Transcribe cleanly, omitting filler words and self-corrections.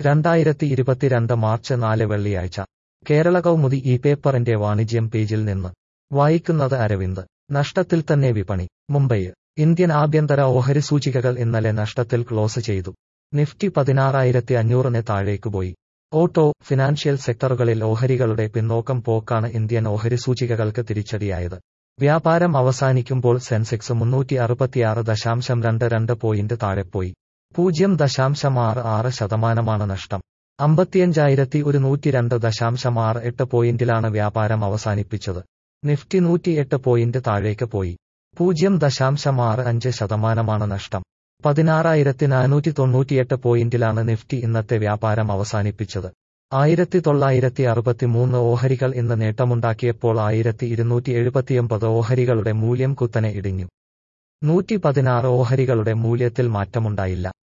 2022 March 4 വെള്ളിയാഴ്ച കേരള കൗമുദി ഈ പേപ്പറിന്റെ വാണിജ്യം പേജിൽ നിന്ന് വായിക്കുന്നത് അരവിന്ദ്. നഷ്ടത്തിൽ തന്നെ വിപണി. മുംബൈ. ഇന്ത്യൻ ആഭ്യന്തര ഓഹരി സൂചികകൾ ഇന്നലെ നഷ്ടത്തിൽ ക്ലോസ് ചെയ്തു. നിഫ്റ്റി 16,500-ന് താഴേക്കുപോയി. ഓട്ടോ, ഫിനാൻഷ്യൽ സെക്ടറുകളിൽ ഓഹരികളുടെ പിന്നോക്കം പോക്കാണ് ഇന്ത്യൻ ഓഹരി സൂചികകൾക്ക് തിരിച്ചടിയായത്. വ്യാപാരം അവസാനിക്കുമ്പോൾ സെൻസെക്സ് 366.22 പോയിന്റ് താഴെപ്പോയി. 0.66% നഷ്ടം. 55,102.68 പോയിന്റിലാണ് വ്യാപാരം അവസാനിപ്പിച്ചത്. നിഫ്റ്റി 108 പോയിന്റ് താഴേക്ക് പോയി. 0.65% നഷ്ടം. 16,498 പോയിന്റിലാണ് നിഫ്റ്റി ഇന്നത്തെ വ്യാപാരം അവസാനിപ്പിച്ചത്. 1,963 ഓഹരികൾ ഇന്ന് നേട്ടമുണ്ടാക്കിയപ്പോൾ 1,279 ഓഹരികളുടെ മൂല്യം കുത്തനെ ഇടിഞ്ഞു. 116 ഓഹരികളുടെ മൂല്യത്തിൽ മാറ്റമുണ്ടായില്ല.